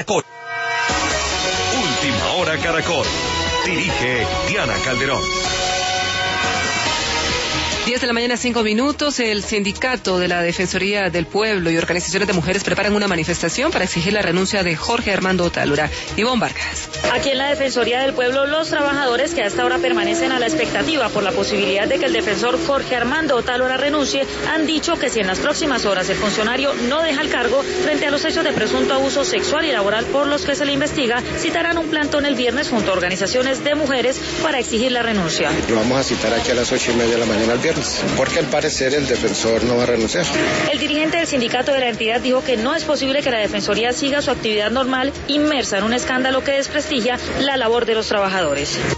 Caracol. Última hora Caracol. Dirige Diana Calderón. 10 de la mañana, 5 minutos. El sindicato de la Defensoría del Pueblo y organizaciones de mujeres preparan una manifestación para exigir la renuncia de Jorge Armando Otálora. Ivonne Vargas. Aquí en la Defensoría del Pueblo, los trabajadores que hasta ahora permanecen a la expectativa por la posibilidad de que el defensor Jorge Armando Otálora renuncie, han dicho que si en las próximas horas el funcionario no deja el cargo frente a los hechos de presunto abuso sexual y laboral por los que se le investiga, citarán un plantón el viernes junto a organizaciones de mujeres para exigir la renuncia. Lo vamos a citar aquí a las 8:30 de la mañana el viernes, porque al parecer el defensor no va a renunciar. El dirigente del sindicato de la entidad dijo que no es posible que la Defensoría siga su actividad normal inmersa en un escándalo que desprestigia la labor de los trabajadores.